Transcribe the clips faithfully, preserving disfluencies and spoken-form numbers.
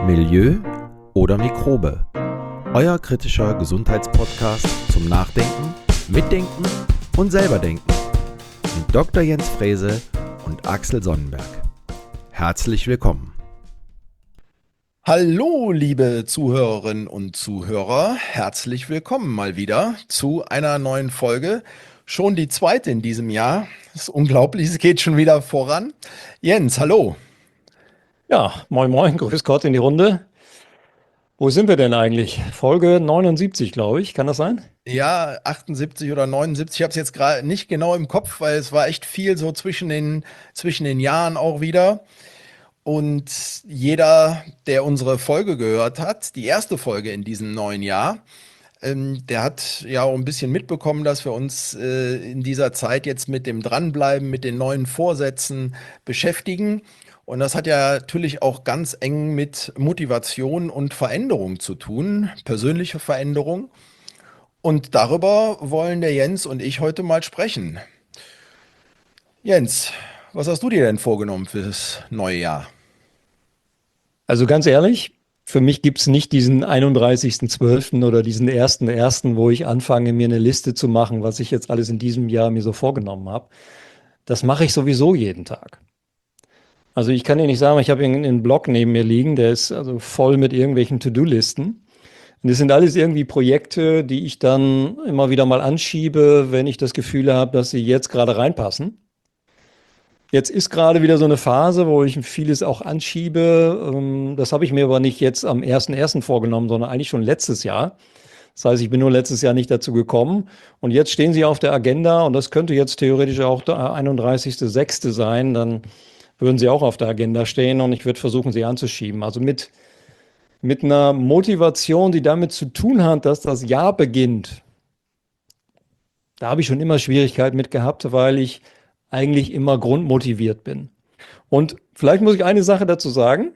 Milieu oder Mikrobe. Euer kritischer Gesundheitspodcast zum Nachdenken, Mitdenken und selberdenken. Mit Doktor Jens Frese und Axel Sonnenberg. Herzlich willkommen. Hallo, liebe Zuhörerinnen und Zuhörer. Herzlich willkommen mal wieder zu einer neuen Folge. Schon die zweite in diesem Jahr. Das ist unglaublich, es geht schon wieder voran. Jens, hallo. Ja, moin moin, grüß Gott in die Runde. Wo sind wir denn eigentlich? Folge neunundsiebzig, glaube ich. Kann das sein? Ja, achtundsiebzig oder neunundsiebzig. Ich habe es jetzt gerade nicht genau im Kopf, weil es war echt viel so zwischen den, zwischen den Jahren auch wieder. Und jeder, der unsere Folge gehört hat, die erste Folge in diesem neuen Jahr, ähm, der hat ja auch ein bisschen mitbekommen, dass wir uns äh, in dieser Zeit jetzt mit dem Dranbleiben, mit den neuen Vorsätzen beschäftigen. Und das hat ja natürlich auch ganz eng mit Motivation und Veränderung zu tun, persönliche Veränderung. Und darüber wollen der Jens und ich heute mal sprechen. Jens, was hast du dir denn vorgenommen fürs neue Jahr? Also ganz ehrlich, für mich gibt es nicht diesen einunddreißigsten zwölften oder diesen ersten ersten, wo ich anfange, mir eine Liste zu machen, was ich jetzt alles in diesem Jahr mir so vorgenommen habe. Das mache ich sowieso jeden Tag. Also ich kann dir nicht sagen, ich habe einen einen Blog neben mir liegen, der ist also voll mit irgendwelchen To-Do-Listen. Und das sind alles irgendwie Projekte, die ich dann immer wieder mal anschiebe, wenn ich das Gefühl habe, dass sie jetzt gerade reinpassen. Jetzt ist gerade wieder so eine Phase, wo ich vieles auch anschiebe. Ähm, Das habe ich mir aber nicht jetzt am ersten ersten vorgenommen, sondern eigentlich schon letztes Jahr. Das heißt, ich bin nur letztes Jahr nicht dazu gekommen. Und jetzt stehen sie auf der Agenda und das könnte jetzt theoretisch auch der einunddreißigste sechste sein. Dann würden sie auch auf der Agenda stehen und ich würde versuchen, sie anzuschieben. Also mit, mit einer Motivation, die damit zu tun hat, dass das Jahr beginnt. Da habe ich schon immer Schwierigkeiten mit gehabt, weil ich eigentlich immer grundmotiviert bin. Und vielleicht muss ich eine Sache dazu sagen.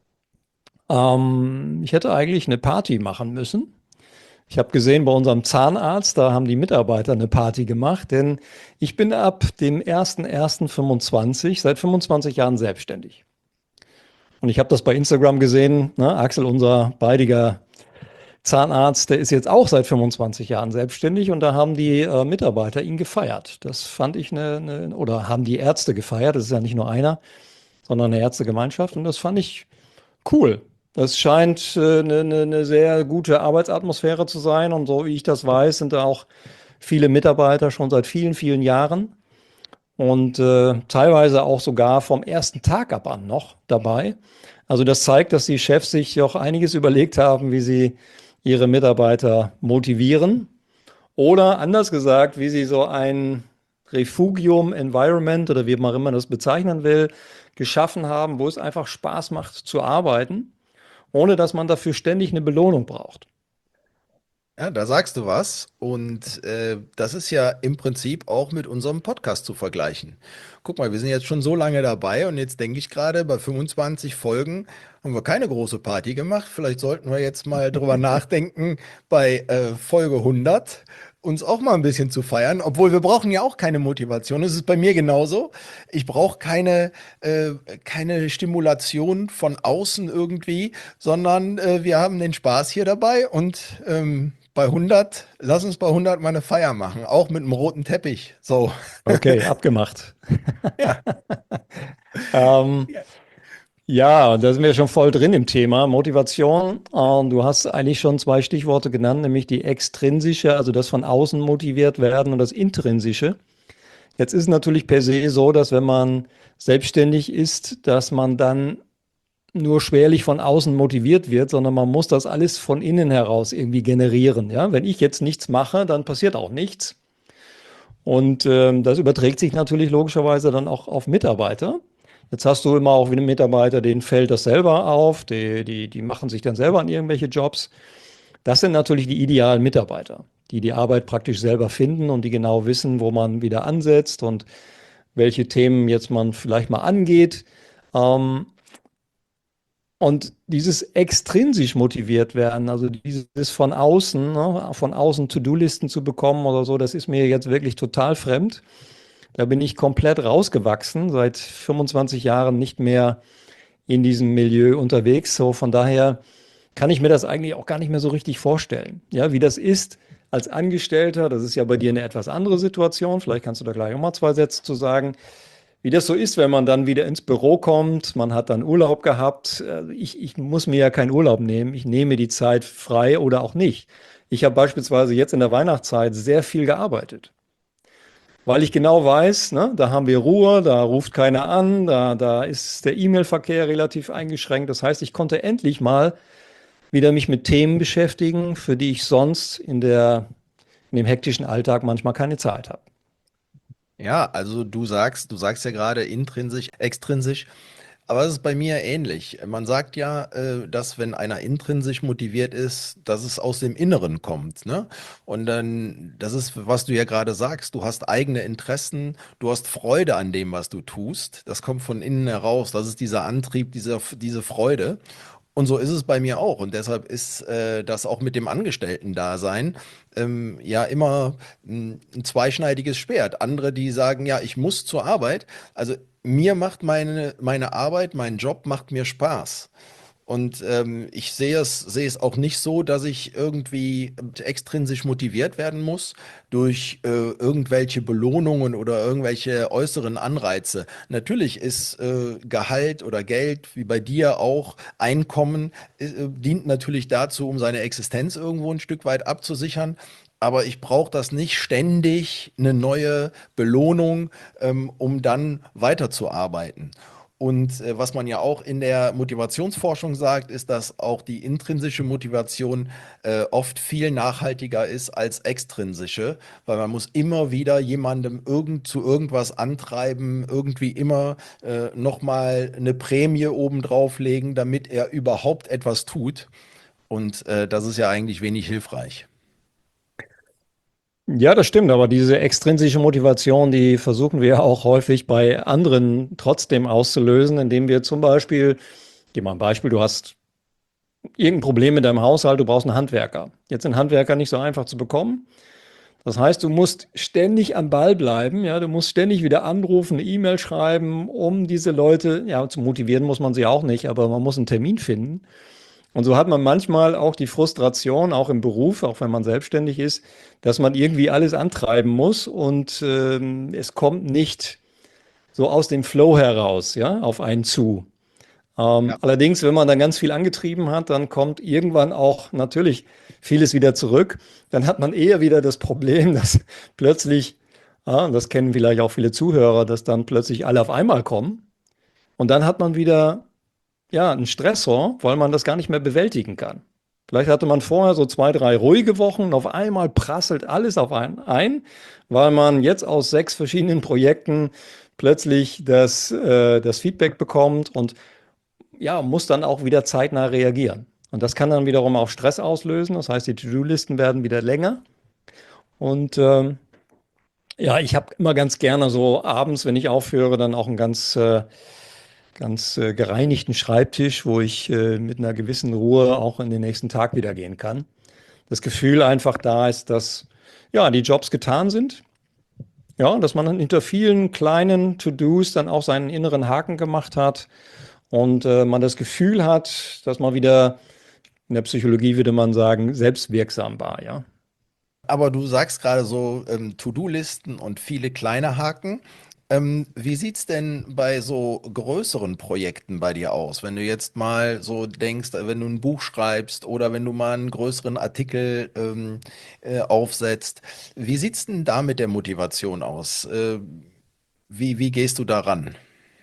Ähm, ich hätte eigentlich eine Party machen müssen. Ich habe gesehen, bei unserem Zahnarzt, da haben die Mitarbeiter eine Party gemacht, denn ich bin ab dem ersten ersten fünfundzwanzig, seit fünfundzwanzig Jahren selbstständig. Und ich habe das bei Instagram gesehen, ne? Axel, unser beidiger Zahnarzt, der ist jetzt auch seit fünfundzwanzig Jahren selbstständig und da haben die äh, Mitarbeiter ihn gefeiert. Das fand ich eine, eine, oder haben die Ärzte gefeiert, das ist ja nicht nur einer, sondern eine Ärztegemeinschaft und das fand ich cool. Das scheint äh, eine, eine, eine sehr gute Arbeitsatmosphäre zu sein und so wie ich das weiß, sind da auch viele Mitarbeiter schon seit vielen, vielen Jahren und äh, teilweise auch sogar vom ersten Tag ab an noch dabei. Also das zeigt, dass die Chefs sich auch einiges überlegt haben, wie sie ihre Mitarbeiter motivieren oder anders gesagt, wie sie so ein Refugium Environment oder wie man immer das bezeichnen will, geschaffen haben, wo es einfach Spaß macht zu arbeiten, ohne dass man dafür ständig eine Belohnung braucht. Ja, da sagst du was. Und äh, das ist ja im Prinzip auch mit unserem Podcast zu vergleichen. Guck mal, wir sind jetzt schon so lange dabei und jetzt denke ich gerade, bei fünfundzwanzig Folgen haben wir keine große Party gemacht. Vielleicht sollten wir jetzt mal drüber nachdenken, bei äh, Folge hundert uns auch mal ein bisschen zu feiern. Obwohl wir brauchen ja auch keine Motivation. Es ist bei mir genauso. Ich brauche keine, äh, keine Stimulation von außen irgendwie, sondern äh, wir haben den Spaß hier dabei und ähm, bei hundert, lass uns bei hundert mal eine Feier machen, auch mit einem roten Teppich. So. Okay, abgemacht. Ja. Ähm, Ja. ja, da sind wir schon voll drin im Thema Motivation. Und du hast eigentlich schon zwei Stichworte genannt, nämlich die extrinsische, also das von außen motiviert werden und das intrinsische. Jetzt ist es natürlich per se so, dass wenn man selbstständig ist, dass man dann nur schwerlich von außen motiviert wird, sondern man muss das alles von innen heraus irgendwie generieren. Ja? Wenn ich jetzt nichts mache, dann passiert auch nichts. Und ähm, das überträgt sich natürlich logischerweise dann auch auf Mitarbeiter. Jetzt hast du immer auch wieder Mitarbeiter, denen fällt das selber auf, die, die, die machen sich dann selber an irgendwelche Jobs. Das sind natürlich die idealen Mitarbeiter, die die Arbeit praktisch selber finden und die genau wissen, wo man wieder ansetzt und welche Themen jetzt man vielleicht mal angeht. Ähm, und dieses extrinsisch motiviert werden, also dieses von außen, ne, von außen To-Do-Listen zu bekommen oder so, das ist mir jetzt wirklich total fremd. Da bin ich komplett rausgewachsen, seit fünfundzwanzig Jahren nicht mehr in diesem Milieu unterwegs. So von daher kann ich mir das eigentlich auch gar nicht mehr so richtig vorstellen. Ja, wie das ist als Angestellter, das ist ja bei dir eine etwas andere Situation. Vielleicht kannst du da gleich auch mal zwei Sätze zu sagen. Wie das so ist, wenn man dann wieder ins Büro kommt, man hat dann Urlaub gehabt. Äh, Ich, ich muss mir ja keinen Urlaub nehmen. Ich nehme die Zeit frei oder auch nicht. Ich habe beispielsweise jetzt in der Weihnachtszeit sehr viel gearbeitet, weil ich genau weiß, ne, da haben wir Ruhe, da ruft keiner an, da, da ist der E-Mail-Verkehr relativ eingeschränkt. Das heißt, ich konnte endlich mal wieder mich mit Themen beschäftigen, für die ich sonst in der, in dem hektischen Alltag manchmal keine Zeit habe. Ja, also du sagst, du sagst ja gerade intrinsisch, extrinsisch, aber es ist bei mir ähnlich. Man sagt ja, äh, dass wenn einer intrinsisch motiviert ist, dass es aus dem Inneren kommt, ne? Und dann, das ist, was du ja gerade sagst, du hast eigene Interessen, du hast Freude an dem, was du tust. Das kommt von innen heraus. Das ist dieser Antrieb, dieser, diese Freude. Und so ist es bei mir auch. Und deshalb ist äh, das auch mit dem Angestellten-Dasein ähm, ja immer ein, ein zweischneidiges Schwert. Andere, die sagen, ja, ich muss zur Arbeit. Also mir macht meine, meine Arbeit, mein Job macht mir Spaß. Und ähm, ich sehe es, sehe es auch nicht so, dass ich irgendwie extrinsisch motiviert werden muss durch äh, irgendwelche Belohnungen oder irgendwelche äußeren Anreize. Natürlich ist äh, Gehalt oder Geld, wie bei dir auch, Einkommen, äh, dient natürlich dazu, um seine Existenz irgendwo ein Stück weit abzusichern. Aber ich brauche das nicht ständig, eine neue Belohnung, ähm, um dann weiterzuarbeiten. Und äh, was man ja auch in der Motivationsforschung sagt, ist, dass auch die intrinsische Motivation äh, oft viel nachhaltiger ist als extrinsische, weil man muss immer wieder jemandem irgend zu irgendwas antreiben, irgendwie immer äh, nochmal eine Prämie obendrauf legen, damit er überhaupt etwas tut. Und äh, das ist ja eigentlich wenig hilfreich. Ja, das stimmt, aber diese extrinsische Motivation, die versuchen wir auch häufig bei anderen trotzdem auszulösen, indem wir zum Beispiel, gib mal ein Beispiel, du hast irgendein Problem mit deinem Haushalt, du brauchst einen Handwerker. Jetzt sind Handwerker nicht so einfach zu bekommen. Das heißt, du musst ständig am Ball bleiben, ja, du musst ständig wieder anrufen, eine E-Mail schreiben, um diese Leute, ja, zu motivieren muss man sie auch nicht, aber man muss einen Termin finden. Und so hat man manchmal auch die Frustration, auch im Beruf, auch wenn man selbstständig ist, dass man irgendwie alles antreiben muss und ähm, es kommt nicht so aus dem Flow heraus, ja, auf einen zu. Ähm, Ja. allerdings, wenn man dann ganz viel angetrieben hat, dann kommt irgendwann auch natürlich vieles wieder zurück. Dann hat man eher wieder das Problem, dass plötzlich, ah, und das kennen vielleicht auch viele Zuhörer, dass dann plötzlich alle auf einmal kommen. Und dann hat man wieder ja, ein Stressor, weil man das gar nicht mehr bewältigen kann. Vielleicht hatte man vorher so zwei, drei ruhige Wochen und auf einmal prasselt alles auf einen ein, weil man jetzt aus sechs verschiedenen Projekten plötzlich das, äh, das Feedback bekommt und ja, muss dann auch wieder zeitnah reagieren. Und das kann dann wiederum auch Stress auslösen. Das heißt, die To-Do-Listen werden wieder länger. Und ähm, ja, ich habe immer ganz gerne so abends, wenn ich aufhöre, dann auch ein ganz äh, ganz äh, gereinigten Schreibtisch, wo ich äh, mit einer gewissen Ruhe auch in den nächsten Tag wieder gehen kann. Das Gefühl einfach da ist, dass ja, die Jobs getan sind. Ja, dass man dann hinter vielen kleinen To-Dos dann auch seinen inneren Haken gemacht hat und äh, man das Gefühl hat, dass man wieder, in der Psychologie würde man sagen, selbstwirksam war, ja. Aber du sagst gerade so ähm, To-Do-Listen und viele kleine Haken. Ähm, wie sieht's denn bei so größeren Projekten bei dir aus? Wenn du jetzt mal so denkst, äh, wenn du ein Buch schreibst oder wenn du mal einen größeren Artikel ähm, äh, aufsetzt, wie sieht's denn da mit der Motivation aus? Äh, wie, wie gehst du daran?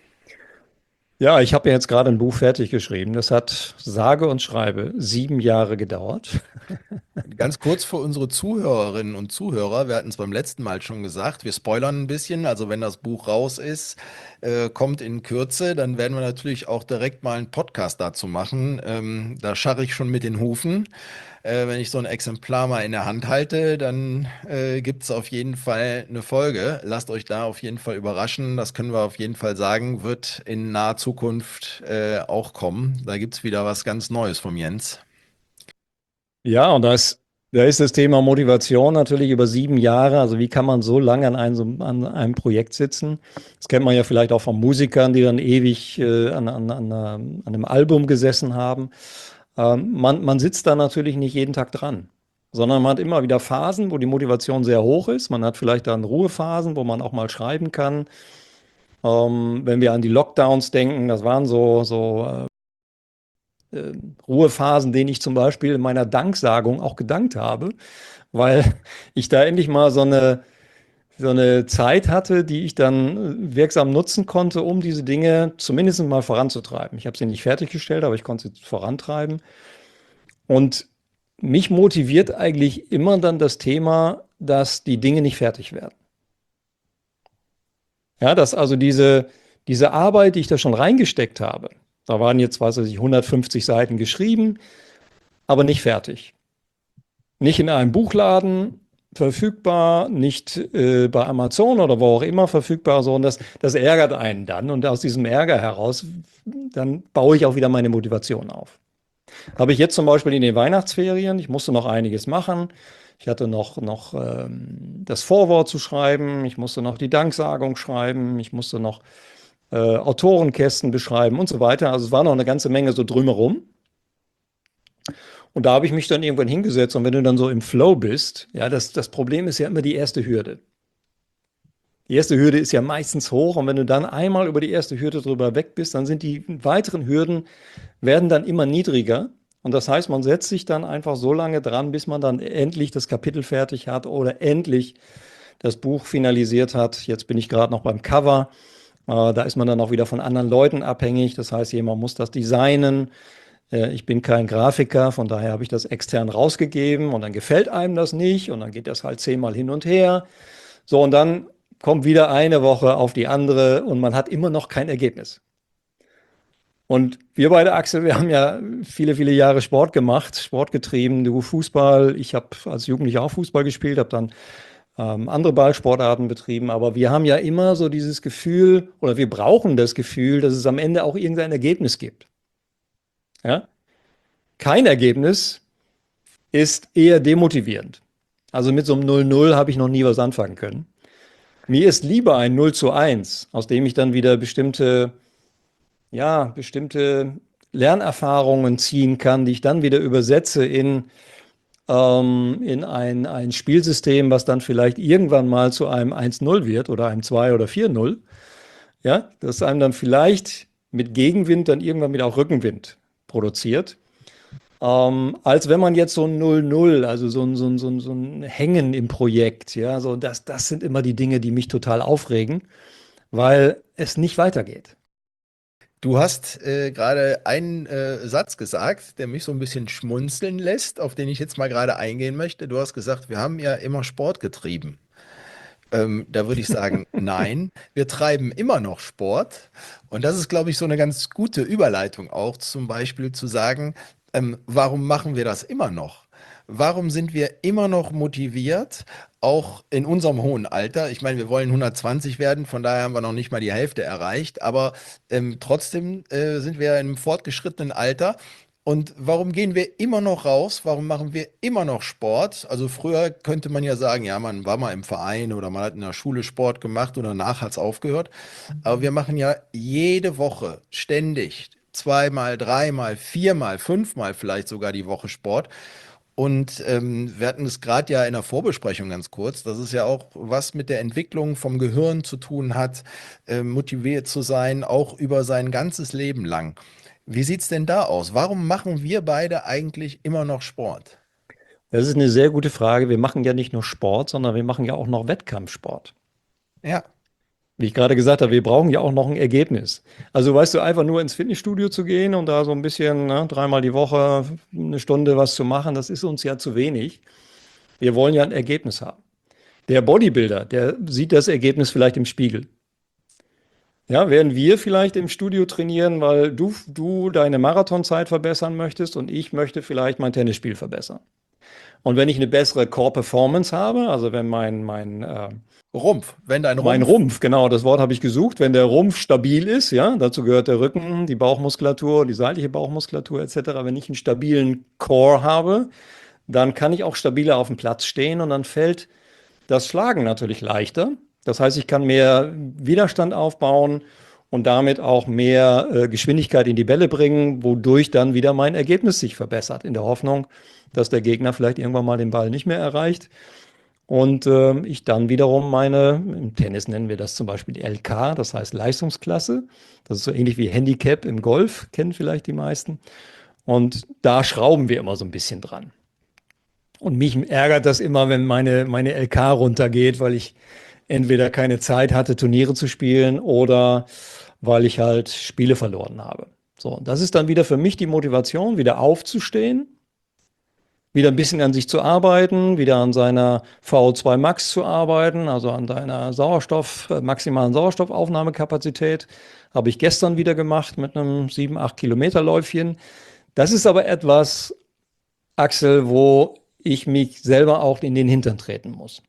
Ja, ich habe ja jetzt gerade ein Buch fertig geschrieben. Das hat sage und schreibe sieben Jahre gedauert. Ganz kurz für unsere Zuhörerinnen und Zuhörer, wir hatten es beim letzten Mal schon gesagt, wir spoilern ein bisschen, also wenn das Buch raus ist, äh, kommt in Kürze, dann werden wir natürlich auch direkt mal einen Podcast dazu machen. Ähm, da scharre ich schon mit den Hufen. Äh, wenn ich so ein Exemplar mal in der Hand halte, dann äh, gibt es auf jeden Fall eine Folge. Lasst euch da auf jeden Fall überraschen, das können wir auf jeden Fall sagen, wird in naher Zukunft äh, auch kommen. Da gibt es wieder was ganz Neues vom Jens. Ja, und da ist Da ist das Thema Motivation natürlich über sieben Jahre. Also wie kann man so lange an einem, so- an einem Projekt sitzen? Das kennt man ja vielleicht auch von Musikern, die dann ewig äh, an, an, an, einer- an einem Album gesessen haben. Ähm, man, man sitzt da natürlich nicht jeden Tag dran, sondern man hat immer wieder Phasen, wo die Motivation sehr hoch ist. Man hat vielleicht dann Ruhephasen, wo man auch mal schreiben kann. Ähm, wenn wir an die Lockdowns denken, das waren so, so äh, äh, Ruhephasen, denen ich zum Beispiel in meiner Danksagung auch gedankt habe, weil ich da endlich mal so eine, so eine Zeit hatte, die ich dann äh, wirksam nutzen konnte, um diese Dinge zumindest mal voranzutreiben. Ich habe sie nicht fertiggestellt, aber ich konnte sie vorantreiben. Und mich motiviert eigentlich immer dann das Thema, dass die Dinge nicht fertig werden. Ja, dass also diese, diese Arbeit, die ich da schon reingesteckt habe, da waren jetzt, weiß ich, hundertfünfzig Seiten geschrieben, aber nicht fertig. Nicht in einem Buchladen verfügbar, nicht äh, bei Amazon oder wo auch immer verfügbar, so und das, das ärgert einen dann. Und aus diesem Ärger heraus, dann baue ich auch wieder meine Motivation auf. Habe ich jetzt zum Beispiel in den Weihnachtsferien, ich musste noch einiges machen. Ich hatte noch, noch ähm, das Vorwort zu schreiben, ich musste noch die Danksagung schreiben, ich musste noch äh, Autorenkästen beschreiben und so weiter. Also es war noch eine ganze Menge so drumherum. Und da habe ich mich dann irgendwann hingesetzt und wenn du dann so im Flow bist, ja, das, das Problem ist ja immer die erste Hürde. Die erste Hürde ist ja meistens hoch und wenn du dann einmal über die erste Hürde drüber weg bist, dann sind die weiteren Hürden, werden dann immer niedriger. Und das heißt, man setzt sich dann einfach so lange dran, bis man dann endlich das Kapitel fertig hat oder endlich das Buch finalisiert hat. Jetzt bin ich gerade noch beim Cover. Äh, da ist man dann auch wieder von anderen Leuten abhängig. Das heißt, jemand muss das designen. Äh, ich bin kein Grafiker, von daher habe ich das extern rausgegeben und dann gefällt einem das nicht und dann geht das halt zehnmal hin und her. So, und dann kommt wieder eine Woche auf die andere und man hat immer noch kein Ergebnis. Und wir beide, Axel, wir haben ja viele, viele Jahre Sport gemacht, Sport getrieben, du Fußball. Ich habe als Jugendlicher auch Fußball gespielt, habe dann ähm, andere Ballsportarten betrieben. Aber wir haben ja immer so dieses Gefühl oder wir brauchen das Gefühl, dass es am Ende auch irgendein Ergebnis gibt. Ja? Kein Ergebnis ist eher demotivierend. Also mit so einem null null habe ich noch nie was anfangen können. Mir ist lieber ein null zu eins, aus dem ich dann wieder bestimmte ja, bestimmte Lernerfahrungen ziehen kann, die ich dann wieder übersetze in, ähm, in ein, ein Spielsystem, was dann vielleicht irgendwann mal zu einem eins null wird oder einem zwei oder vier null. Ja, das einem dann vielleicht mit Gegenwind dann irgendwann wieder auch Rückenwind produziert. Ähm, als wenn man jetzt so ein null null, also so ein, so ein, so ein, so ein Hängen im Projekt, ja, so das, das sind immer die Dinge, die mich total aufregen, weil es nicht weitergeht. Du hast äh, gerade einen äh, Satz gesagt, der mich so ein bisschen schmunzeln lässt, auf den ich jetzt mal gerade eingehen möchte. Du hast gesagt, wir haben ja immer Sport getrieben. Ähm, da würde ich sagen, nein, wir treiben immer noch Sport. Und das ist, glaube ich, so eine ganz gute Überleitung auch, zum Beispiel zu sagen, ähm, warum machen wir das immer noch? Warum sind wir immer noch motiviert, auch in unserem hohen Alter? Ich meine, wir wollen hundertzwanzig werden, von daher haben wir noch nicht mal die Hälfte erreicht, aber ähm, trotzdem äh, sind wir in einem fortgeschrittenen Alter. Und warum gehen wir immer noch raus? Warum machen wir immer noch Sport? Also früher könnte man ja sagen, ja, man war mal im Verein oder man hat in der Schule Sport gemacht oder danach hat es aufgehört. Aber wir machen ja jede Woche ständig zweimal, dreimal, viermal, fünfmal vielleicht sogar die Woche Sport. Und ähm, wir hatten es gerade ja in der Vorbesprechung ganz kurz, dass es ja auch was mit der Entwicklung vom Gehirn zu tun hat, äh, motiviert zu sein, auch über sein ganzes Leben lang. Wie sieht's denn da aus? Warum machen wir beide eigentlich immer noch Sport? Das ist eine sehr gute Frage. Wir machen ja nicht nur Sport, sondern wir machen ja auch noch Wettkampfsport. Ja, Wie ich gerade gesagt habe, wir brauchen ja auch noch ein Ergebnis. Also weißt du, einfach nur ins Fitnessstudio zu gehen und da so ein bisschen, ne, dreimal die Woche eine Stunde was zu machen, das ist uns ja zu wenig. Wir wollen ja ein Ergebnis haben. Der Bodybuilder, der sieht das Ergebnis vielleicht im Spiegel. Ja, während wir vielleicht im Studio trainieren, weil du, du deine Marathonzeit verbessern möchtest und ich möchte vielleicht mein Tennisspiel verbessern. Und wenn ich eine bessere Core-Performance habe, also wenn mein, mein, äh, Rumpf, wenn dein mein Rumpf, Rumpf, genau, das Wort habe ich gesucht, wenn der Rumpf stabil ist, ja, dazu gehört der Rücken, die Bauchmuskulatur, die seitliche Bauchmuskulatur et cetera. Wenn ich einen stabilen Core habe, dann kann ich auch stabiler auf dem Platz stehen und dann fällt das Schlagen natürlich leichter. Das heißt, ich kann mehr Widerstand aufbauen und damit auch mehr äh, Geschwindigkeit in die Bälle bringen, wodurch dann wieder mein Ergebnis sich verbessert, in der Hoffnung, dass der Gegner vielleicht irgendwann mal den Ball nicht mehr erreicht. Und äh, ich dann wiederum meine, im Tennis nennen wir das zum Beispiel L K, das heißt Leistungsklasse. Das ist so ähnlich wie Handicap im Golf, kennen vielleicht die meisten. Und da schrauben wir immer so ein bisschen dran. Und mich ärgert das immer, wenn meine, meine L K runtergeht, weil ich entweder keine Zeit hatte, Turniere zu spielen oder weil ich halt Spiele verloren habe. So, und das ist dann wieder für mich die Motivation, wieder aufzustehen, wieder ein bisschen an sich zu arbeiten, wieder an seiner V O zwei Max zu arbeiten, also an deiner Sauerstoff, äh, maximalen Sauerstoffaufnahmekapazität. Habe ich gestern wieder gemacht mit einem sieben, acht Kilometer Läufchen. Das ist aber etwas, Axel, wo ich mich selber auch in den Hintern treten muss.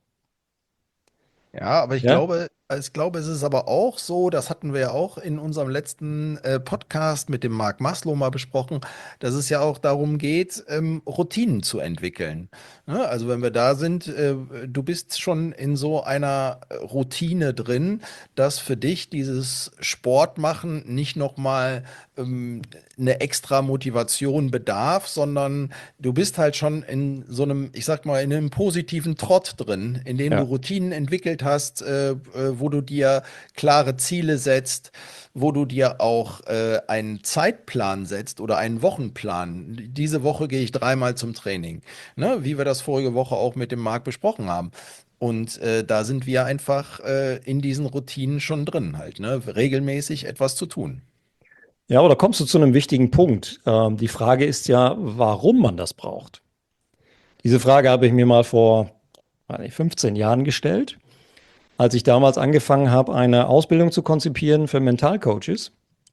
Ja, aber ich Ja? glaube, ich glaube, es ist aber auch so, das hatten wir ja auch in unserem letzten äh, Podcast mit dem Mark Maslow mal besprochen, dass es ja auch darum geht, ähm, Routinen zu entwickeln. Ne? Also wenn wir da sind, äh, du bist schon in so einer äh, Routine drin, dass für dich dieses Sportmachen nicht nochmal ähm, eine extra Motivation bedarf, sondern du bist halt schon in so einem, ich sag mal, in einem positiven Trott drin, in dem du Ja. Routinen entwickelt hast, äh, äh, wo du dir klare Ziele setzt, wo du dir auch äh, einen Zeitplan setzt oder einen Wochenplan. Diese Woche gehe ich dreimal zum Training, ne? Wie wir das vorige Woche auch mit dem Marc besprochen haben. Und äh, da sind wir einfach äh, in diesen Routinen schon drin, halt, ne? Regelmäßig etwas zu tun. Ja, aber da kommst du zu einem wichtigen Punkt. Ähm, die Frage ist ja, warum man das braucht. Diese Frage habe ich mir mal vor weiß nicht, fünfzehn Jahren gestellt, als ich damals angefangen habe, eine Ausbildung zu konzipieren für Mentalcoaches.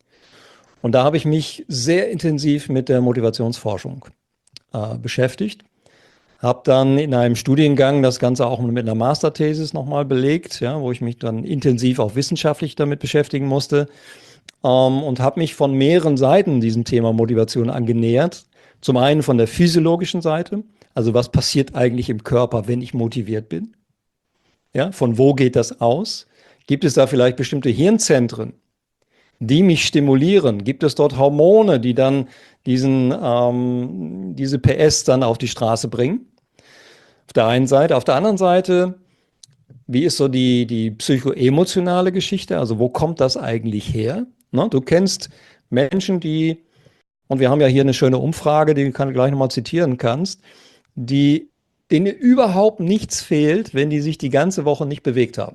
Und da habe ich mich sehr intensiv mit der Motivationsforschung äh, beschäftigt. Habe dann in einem Studiengang das Ganze auch mit einer Masterthesis nochmal belegt, ja, wo ich mich dann intensiv auch wissenschaftlich damit beschäftigen musste. Ähm, und habe mich von mehreren Seiten diesem Thema Motivation angenähert. Zum einen von der physiologischen Seite, also was passiert eigentlich im Körper, wenn ich motiviert bin? Ja, von wo geht das aus? Gibt es da vielleicht bestimmte Hirnzentren, die mich stimulieren? Gibt es dort Hormone, die dann diesen, ähm, diese P S dann auf die Straße bringen? Auf der einen Seite. Auf der anderen Seite, wie ist so die, die psychoemotionale Geschichte? Also wo kommt das eigentlich her? Ne? Du kennst Menschen, die, und wir haben ja hier eine schöne Umfrage, die du gleich nochmal zitieren kannst, die, denen überhaupt nichts fehlt, wenn die sich die ganze Woche nicht bewegt haben.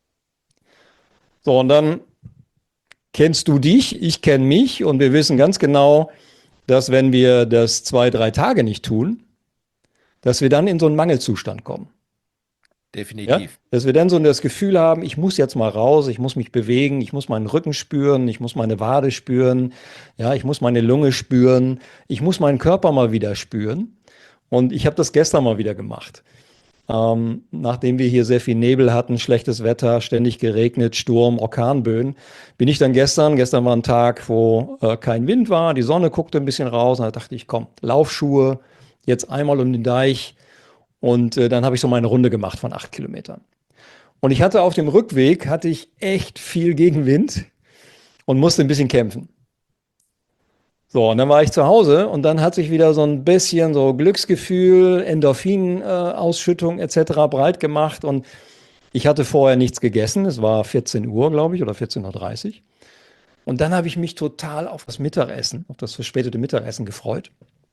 So, und dann kennst du dich, ich kenne mich und wir wissen ganz genau, dass wenn wir das zwei, drei Tage nicht tun, dass wir dann in so einen Mangelzustand kommen. Ja? Definitiv. Dass wir dann so das Gefühl haben, ich muss jetzt mal raus, ich muss mich bewegen, ich muss meinen Rücken spüren, ich muss meine Wade spüren, ja, ich muss meine Lunge spüren, ich muss meinen Körper mal wieder spüren. Und ich habe das gestern mal wieder gemacht. Ähm, nachdem wir hier sehr viel Nebel hatten, schlechtes Wetter, ständig geregnet, Sturm, Orkanböen, bin ich dann gestern, gestern war ein Tag, wo äh, kein Wind war, die Sonne guckte ein bisschen raus und da dachte ich, komm, Laufschuhe, jetzt einmal um den Deich und äh, dann habe ich so meine Runde gemacht von acht Kilometern. Und ich hatte auf dem Rückweg, hatte ich echt viel Gegenwind und musste ein bisschen kämpfen. So, und dann war ich zu Hause und dann hat sich wieder so ein bisschen so Glücksgefühl, Endorphinausschüttung et cetera breit gemacht und ich hatte vorher nichts gegessen. Es war vierzehn Uhr, glaube ich, oder vierzehn Uhr dreißig. Und dann habe ich mich total auf das Mittagessen, auf das verspätete Mittagessen gefreut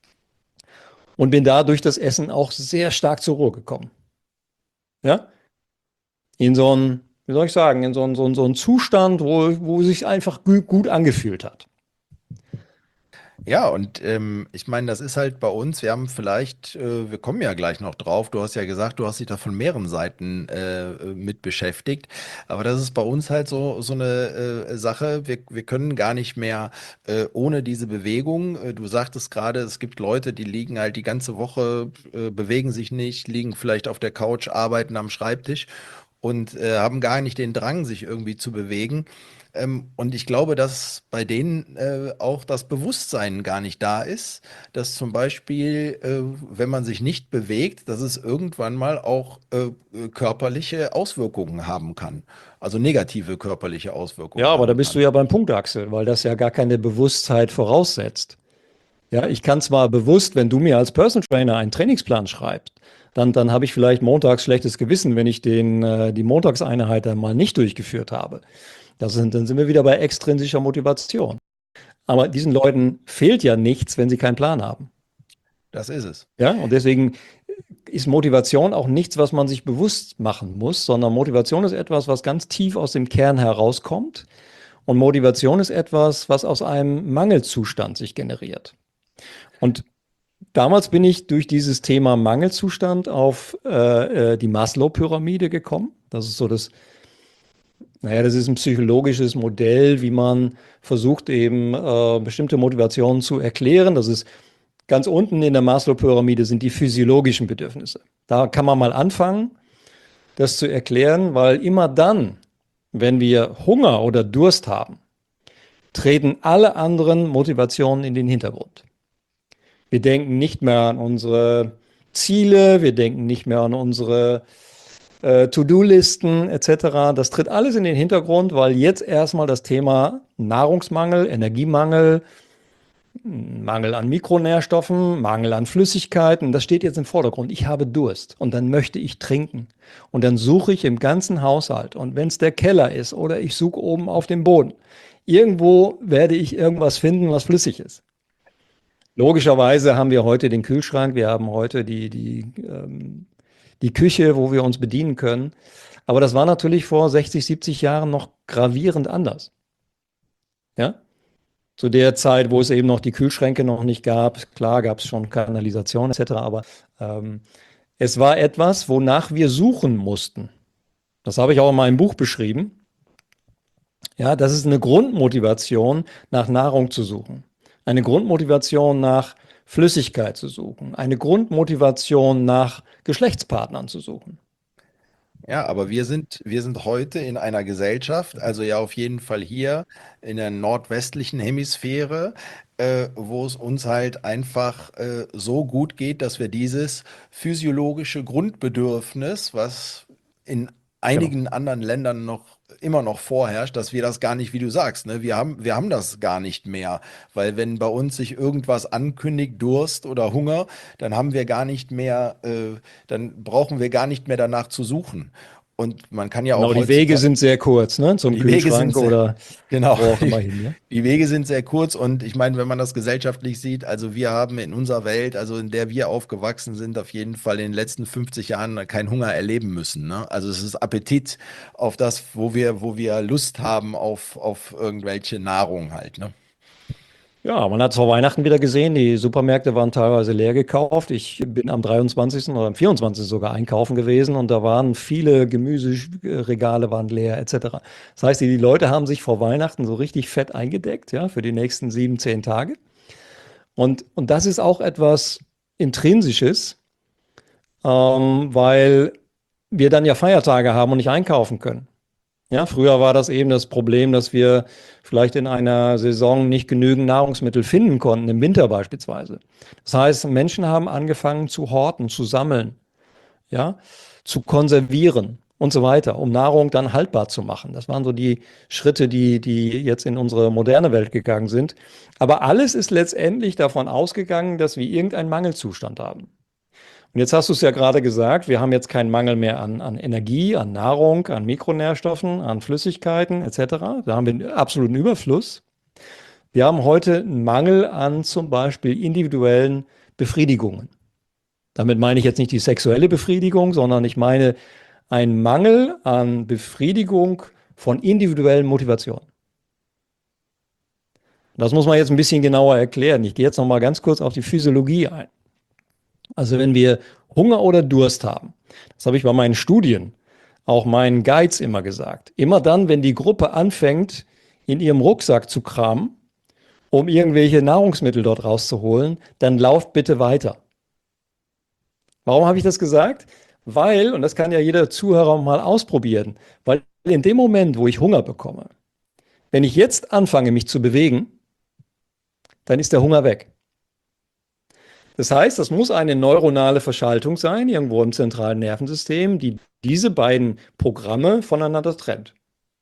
und bin da durch das Essen auch sehr stark zur Ruhe gekommen. Ja, in so einen, wie soll ich sagen, in so einen, so einen, so einen Zustand, wo, wo es sich einfach gut, gut angefühlt hat. Ja, und ähm, ich meine, das ist halt bei uns, wir haben vielleicht, äh, wir kommen ja gleich noch drauf, du hast ja gesagt, du hast dich da von mehreren Seiten äh, mit beschäftigt, aber das ist bei uns halt so, so eine äh, Sache, wir, wir können gar nicht mehr äh, ohne diese Bewegung, äh, du sagtest gerade, es gibt Leute, die liegen halt die ganze Woche, äh, bewegen sich nicht, liegen vielleicht auf der Couch, arbeiten am Schreibtisch und äh, haben gar nicht den Drang, sich irgendwie zu bewegen. Ähm, und ich glaube, dass bei denen äh, auch das Bewusstsein gar nicht da ist, dass zum Beispiel, äh, wenn man sich nicht bewegt, dass es irgendwann mal auch äh, äh, körperliche Auswirkungen haben kann. Also negative körperliche Ja, Auswirkungen aber da haben bist du kann. ja beim Punkt, Axel, weil das ja gar keine Bewusstheit voraussetzt. Ja, ich kann zwar bewusst, wenn du mir als Personal Trainer einen Trainingsplan schreibst, dann, dann habe ich vielleicht montags schlechtes Gewissen, wenn ich den, äh, die Montagseinheit dann mal nicht durchgeführt habe. Das sind, dann sind wir wieder bei extrinsischer Motivation. Aber diesen Leuten fehlt ja nichts, wenn sie keinen Plan haben. Das ist es. Ja, und deswegen ist Motivation auch nichts, was man sich bewusst machen muss, sondern Motivation ist etwas, was ganz tief aus dem Kern herauskommt. Und Motivation ist etwas, was aus einem Mangelzustand sich generiert. Und damals bin ich durch dieses Thema Mangelzustand auf äh, äh, die Maslow-Pyramide gekommen. Das ist so das, naja, das ist ein psychologisches Modell, wie man versucht, eben äh, bestimmte Motivationen zu erklären. Das ist ganz unten in der Maslow-Pyramide sind die physiologischen Bedürfnisse. Da kann man mal anfangen, das zu erklären, weil immer dann, wenn wir Hunger oder Durst haben, treten alle anderen Motivationen in den Hintergrund. Wir denken nicht mehr an unsere Ziele, wir denken nicht mehr an unsere äh, To-Do-Listen et cetera. Das tritt alles in den Hintergrund, weil jetzt erstmal das Thema Nahrungsmangel, Energiemangel, Mangel an Mikronährstoffen, Mangel an Flüssigkeiten, das steht jetzt im Vordergrund. Ich habe Durst und dann möchte ich trinken. Und dann suche ich im ganzen Haushalt. Und wenn es der Keller ist oder ich suche oben auf dem Boden, irgendwo werde ich irgendwas finden, was flüssig ist. Logischerweise haben wir heute den Kühlschrank, wir haben heute die, die, ähm, die Küche, wo wir uns bedienen können. Aber das war natürlich vor sechzig, siebzig Jahren noch gravierend anders. Ja? Zu der Zeit, wo es eben noch die Kühlschränke noch nicht gab, klar gab es schon Kanalisation et cetera, aber ähm, es war etwas, wonach wir suchen mussten. Das habe ich auch in meinem Buch beschrieben. Ja, das ist eine Grundmotivation, nach Nahrung zu suchen. Eine Grundmotivation nach Flüssigkeit zu suchen. Eine Grundmotivation nach Geschlechtspartnern zu suchen. Ja, aber wir sind, wir sind heute in einer Gesellschaft, also ja auf jeden Fall hier in der nordwestlichen Hemisphäre, äh, wo es uns halt einfach äh, so gut geht, dass wir dieses physiologische Grundbedürfnis, was in Genau. einigen anderen Ländern noch immer noch vorherrscht, dass wir das gar nicht, wie du sagst, ne? Wir haben, wir haben das gar nicht mehr, weil wenn bei uns sich irgendwas ankündigt, Durst oder Hunger, dann haben wir gar nicht mehr, äh, dann brauchen wir gar nicht mehr danach zu suchen. Und man kann ja Genau, auch die Wege heutzutage, sind sehr kurz, ne? Zum die Wege sind Kühlschrank sehr, oder genau, wo auch die, immer hin, ja? die Wege sind sehr kurz und ich meine, wenn man das gesellschaftlich sieht, also wir haben in unserer Welt, also in der wir aufgewachsen sind, auf jeden Fall in den letzten fünfzig Jahren keinen Hunger erleben müssen, ne? Also es ist Appetit auf das, wo wir, wo wir Lust haben auf, auf irgendwelche Nahrung halt, ne? Ja, man hat es vor Weihnachten wieder gesehen, die Supermärkte waren teilweise leer gekauft. Ich bin am dreiundzwanzigsten oder am vierundzwanzigsten sogar einkaufen gewesen und da waren viele Gemüseregale waren leer et cetera. Das heißt, die, die Leute haben sich vor Weihnachten so richtig fett eingedeckt, ja, für die nächsten sieben, zehn Tage. Und, und das ist auch etwas Intrinsisches, ähm, weil wir dann ja Feiertage haben und nicht einkaufen können. Ja, früher war das eben das Problem, dass wir vielleicht in einer Saison nicht genügend Nahrungsmittel finden konnten, im Winter beispielsweise. Das heißt, Menschen haben angefangen zu horten, zu sammeln, ja, zu konservieren und so weiter, um Nahrung dann haltbar zu machen. Das waren so die Schritte, die, die jetzt in unsere moderne Welt gegangen sind. Aber alles ist letztendlich davon ausgegangen, dass wir irgendeinen Mangelzustand haben. Und jetzt hast du es ja gerade gesagt, wir haben jetzt keinen Mangel mehr an, an Energie, an Nahrung, an Mikronährstoffen, an Flüssigkeiten et cetera. Da haben wir einen absoluten Überfluss. Wir haben heute einen Mangel an zum Beispiel individuellen Befriedigungen. Damit meine ich jetzt nicht die sexuelle Befriedigung, sondern ich meine einen Mangel an Befriedigung von individuellen Motivationen. Das muss man jetzt ein bisschen genauer erklären. Ich gehe jetzt noch mal ganz kurz auf die Physiologie ein. Also wenn wir Hunger oder Durst haben, das habe ich bei meinen Studien, auch meinen Guides immer gesagt, immer dann, wenn die Gruppe anfängt, in ihrem Rucksack zu kramen, um irgendwelche Nahrungsmittel dort rauszuholen, dann lauft bitte weiter. Warum habe ich das gesagt? Weil, und das kann ja jeder Zuhörer mal ausprobieren, weil in dem Moment, wo ich Hunger bekomme, Wenn ich jetzt anfange, mich zu bewegen, dann ist der Hunger weg. Das heißt, das muss eine neuronale Verschaltung sein, irgendwo im zentralen Nervensystem, die diese beiden Programme voneinander trennt.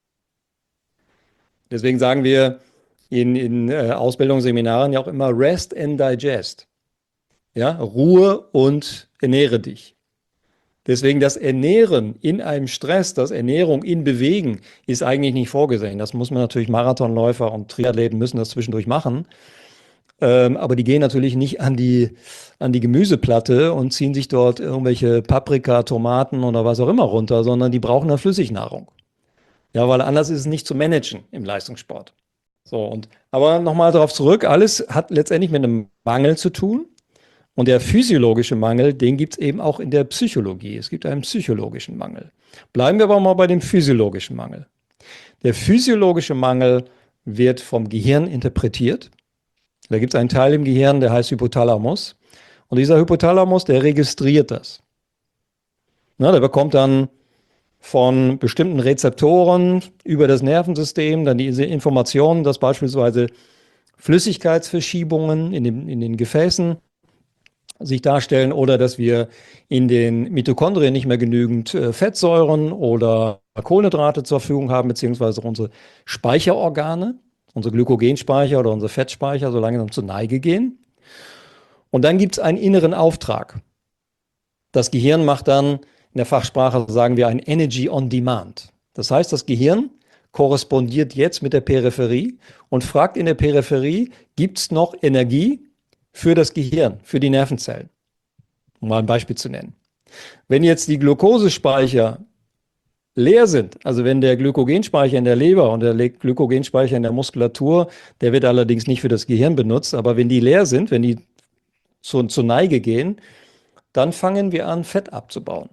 Deswegen sagen wir in, in äh, Ausbildungsseminaren ja auch immer Rest and Digest. Ja, Ruhe und ernähre dich. Deswegen das Ernähren in einem Stress, das Ernährung in Bewegen ist eigentlich nicht vorgesehen. Das muss man natürlich, Marathonläufer und Triathleten müssen das zwischendurch machen. Ähm, aber die gehen natürlich nicht an die, an die Gemüseplatte und ziehen sich dort irgendwelche Paprika, Tomaten oder was auch immer runter, sondern die brauchen eine Flüssignahrung. Ja, weil anders ist es nicht zu managen im Leistungssport. So, und, aber nochmal darauf zurück, alles hat letztendlich mit einem Mangel zu tun. Und der physiologische Mangel, den gibt es eben auch in der Psychologie. Es gibt einen psychologischen Mangel. Bleiben wir aber mal bei dem physiologischen Mangel. Der physiologische Mangel wird vom Gehirn interpretiert. Da gibt es einen Teil im Gehirn, der heißt Hypothalamus. Und dieser Hypothalamus, der registriert das. Na, der bekommt dann von bestimmten Rezeptoren über das Nervensystem dann diese Informationen, dass beispielsweise Flüssigkeitsverschiebungen in den, in den Gefäßen sich darstellen oder dass wir in den Mitochondrien nicht mehr genügend äh, Fettsäuren oder Kohlenhydrate zur Verfügung haben, beziehungsweise unsere Speicherorgane, unsere Glykogenspeicher oder unsere Fettspeicher so langsam zur Neige gehen. Und dann gibt es einen inneren Auftrag. Das Gehirn macht dann, in der Fachsprache sagen wir, ein Energy on Demand. Das heißt, das Gehirn korrespondiert jetzt mit der Peripherie und fragt in der Peripherie, gibt es noch Energie für das Gehirn, für die Nervenzellen? Um mal ein Beispiel zu nennen. Wenn jetzt die Glukosespeicher leer sind, also wenn der Glykogenspeicher in der Leber und der Glykogenspeicher in der Muskulatur, der wird allerdings nicht für das Gehirn benutzt, aber wenn die leer sind, wenn die zu, zur Neige gehen, dann fangen wir an, Fett abzubauen.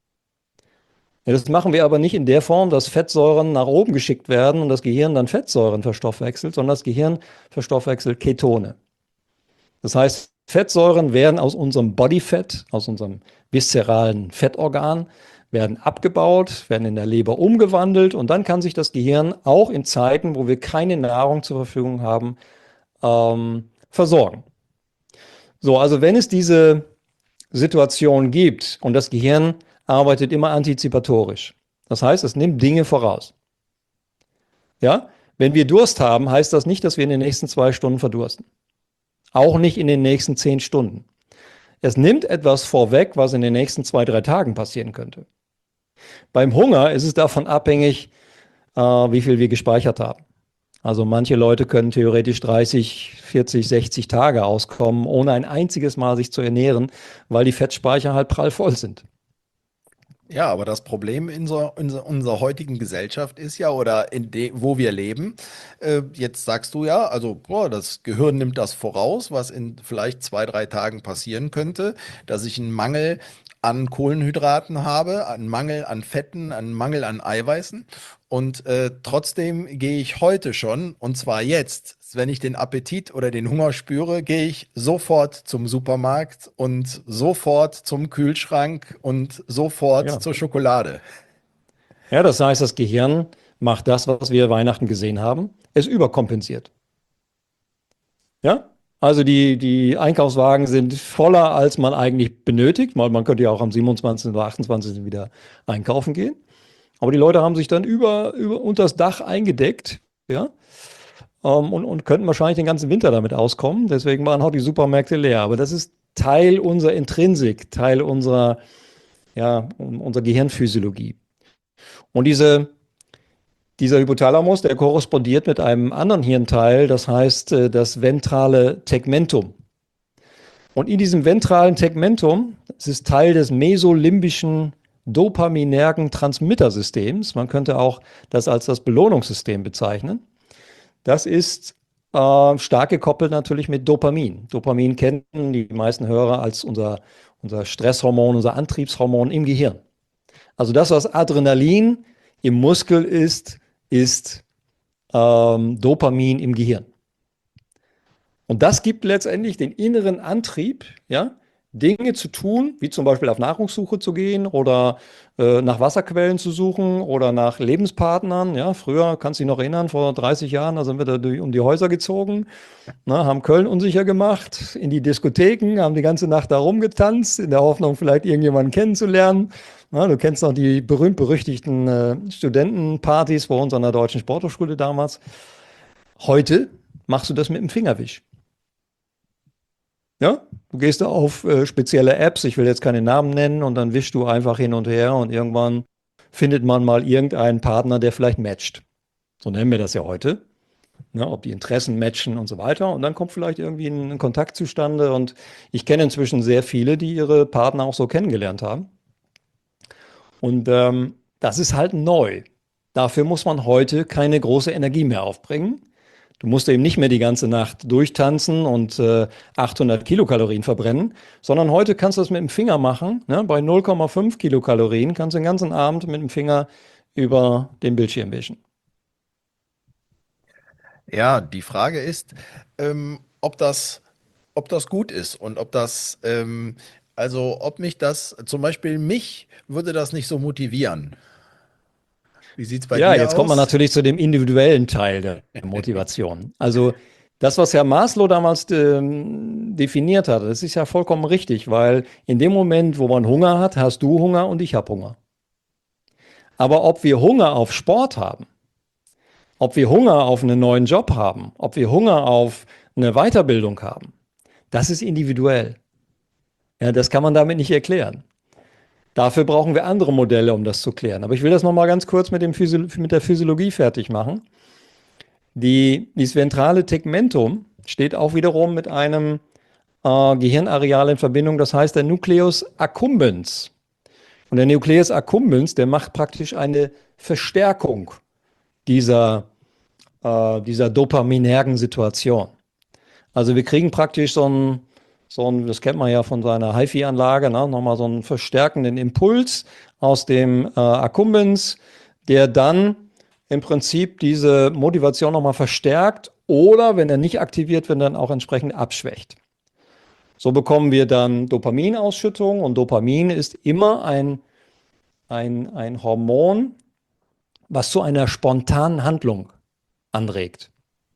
Ja, das machen wir aber nicht in der Form, dass Fettsäuren nach oben geschickt werden und das Gehirn dann Fettsäuren verstoffwechselt, sondern das Gehirn verstoffwechselt Ketone. Das heißt, Fettsäuren werden aus unserem Bodyfett, aus unserem viszeralen Fettorgan, werden abgebaut, werden in der Leber umgewandelt und dann kann sich das Gehirn auch in Zeiten, wo wir keine Nahrung zur Verfügung haben, ähm, versorgen. So, also wenn es diese Situation gibt und das Gehirn arbeitet immer antizipatorisch, das heißt, es nimmt Dinge voraus. Ja, wenn wir Durst haben, heißt das nicht, dass wir in den nächsten zwei Stunden verdursten. Auch nicht in den nächsten zehn Stunden. Es nimmt etwas vorweg, was in den nächsten zwei, drei Tagen passieren könnte. Beim Hunger ist es davon abhängig, äh, wie viel wir gespeichert haben. Also manche Leute können theoretisch dreißig, vierzig, sechzig Tage auskommen, ohne ein einziges Mal sich zu ernähren, weil die Fettspeicher halt prallvoll sind. Ja, aber das Problem in, so, in so unserer heutigen Gesellschaft ist ja, oder in de, wo wir leben, äh, jetzt sagst du ja, also boah, das Gehirn nimmt das voraus, was in vielleicht zwei, drei Tagen passieren könnte, dass ich einen Mangel an Kohlenhydraten habe, einen Mangel an Fetten, einen Mangel an Eiweißen. Und äh, trotzdem gehe ich heute schon, und zwar jetzt, wenn ich den Appetit oder den Hunger spüre, gehe ich sofort zum Supermarkt und sofort zum Kühlschrank und sofort Ja. zur Schokolade. Ja, das heißt, das Gehirn macht das, was wir Weihnachten gesehen haben. Es überkompensiert. Ja? Also die, die Einkaufswagen sind voller, als man eigentlich benötigt. Man, man könnte ja auch am siebenundzwanzigsten oder achtundzwanzigsten wieder einkaufen gehen. Aber die Leute haben sich dann über, über unter das Dach eingedeckt, ja, ähm, und, und könnten wahrscheinlich den ganzen Winter damit auskommen. Deswegen waren auch die Supermärkte leer. Aber das ist Teil unserer Intrinsik, Teil unserer, ja, unserer Gehirnphysiologie. Und diese, dieser Hypothalamus, der korrespondiert mit einem anderen Hirnteil, das heißt äh, das ventrale Tegmentum. Und in diesem ventralen Tegmentum, es ist Teil des mesolimbischen dopaminergen Transmittersystems, man könnte auch das als das Belohnungssystem bezeichnen. Das ist äh, stark gekoppelt natürlich mit Dopamin. Dopamin kennen die meisten Hörer als unser, unser Stresshormon, unser Antriebshormon im Gehirn. Also das, was Adrenalin im Muskel ist, ist ähm, Dopamin im Gehirn. Und das gibt letztendlich den inneren Antrieb, ja, Dinge zu tun, wie zum Beispiel auf Nahrungssuche zu gehen oder äh, nach Wasserquellen zu suchen oder nach Lebenspartnern. Ja, früher, kannst du dich noch erinnern, vor dreißig Jahren, da sind wir da durch, um die Häuser gezogen, ne, haben Köln unsicher gemacht, in die Diskotheken, haben die ganze Nacht da rumgetanzt, in der Hoffnung, vielleicht irgendjemanden kennenzulernen. Na, du kennst noch die berühmt-berüchtigten äh, Studentenpartys bei uns an der Deutschen Sporthochschule damals. Heute machst du das mit dem Fingerwisch. Ja, du gehst da auf äh, spezielle Apps, ich will jetzt keine Namen nennen, und dann wischst du einfach hin und her und irgendwann findet man mal irgendeinen Partner, der vielleicht matcht. So nennen wir das ja heute. Ne, ob die Interessen matchen und so weiter. Und dann kommt vielleicht irgendwie ein, ein Kontakt zustande. Und ich kenne inzwischen sehr viele, die ihre Partner auch so kennengelernt haben. Und ähm, das ist halt neu. Dafür muss man heute keine große Energie mehr aufbringen. Du musst eben nicht mehr die ganze Nacht durchtanzen und äh, achthundert Kilokalorien verbrennen, sondern heute kannst du das mit dem Finger machen. Ne? Bei null Komma fünf Kilokalorien kannst du den ganzen Abend mit dem Finger über den Bildschirm wischen. Ja, die Frage ist, ähm, ob das, ob das gut ist und ob das, ähm, also ob mich das, zum Beispiel mich würde das nicht so motivieren. Wie sieht es bei Ja, dir jetzt kommt man aus? natürlich zu dem individuellen Teil der Motivation. Also das, was Herr Maslow damals ähm, definiert hat, das ist ja vollkommen richtig, weil in dem Moment, wo man Hunger hat, hast du Hunger und ich habe Hunger. Aber ob wir Hunger auf Sport haben, ob wir Hunger auf einen neuen Job haben, ob wir Hunger auf eine Weiterbildung haben, das ist individuell. Ja, das kann man damit nicht erklären. Dafür brauchen wir andere Modelle, um das zu klären. Aber ich will das nochmal ganz kurz mit, dem Physi mit der Physiologie fertig machen. Die, dieses ventrale Tegmentum steht auch wiederum mit einem äh, Gehirnareal in Verbindung, das heißt der Nucleus accumbens. Und der Nucleus accumbens, der macht praktisch eine Verstärkung dieser, äh, dieser dopaminergen Situation. Also wir kriegen praktisch so ein, so ein, das kennt man ja von seiner HiFi-Anlage, ne? Nochmal so einen verstärkenden Impuls aus dem äh, Accumbens, der dann im Prinzip diese Motivation nochmal verstärkt oder, wenn er nicht aktiviert wird, dann auch entsprechend abschwächt. So bekommen wir dann Dopaminausschüttung, und Dopamin ist immer ein, ein, ein Hormon, was zu einer spontanen Handlung anregt.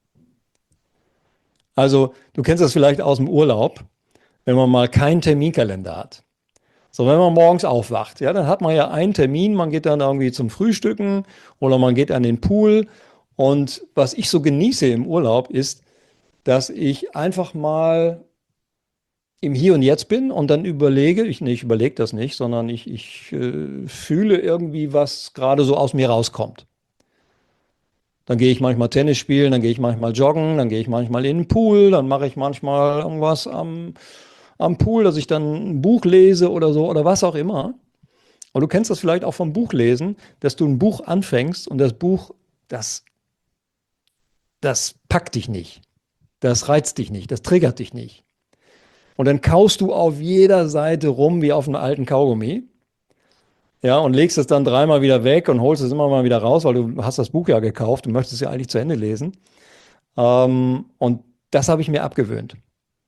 Also du kennst das vielleicht aus dem Urlaub, wenn man mal keinen Terminkalender hat. So, wenn man morgens aufwacht, ja, dann hat man ja einen Termin, man geht dann irgendwie zum Frühstücken oder man geht an den Pool. Und was ich so genieße im Urlaub ist, dass ich einfach mal im Hier und Jetzt bin und dann überlege, ich, nee, ich überlege das nicht, sondern ich, ich äh, fühle irgendwie, was gerade so aus mir rauskommt. Dann gehe ich manchmal Tennis spielen, dann gehe ich manchmal joggen, dann gehe ich manchmal in den Pool, dann mache ich manchmal irgendwas am, am Pool, dass ich dann ein Buch lese oder so oder was auch immer. Und du kennst das vielleicht auch vom Buchlesen, dass du ein Buch anfängst und das Buch, das, das packt dich nicht, das reizt dich nicht, das triggert dich nicht. Und dann kaust du auf jeder Seite rum wie auf einem alten Kaugummi. Ja, und legst es dann dreimal wieder weg und holst es immer mal wieder raus, weil du hast das Buch ja gekauft, du möchtest es ja eigentlich zu Ende lesen. Ähm, und das habe ich mir abgewöhnt.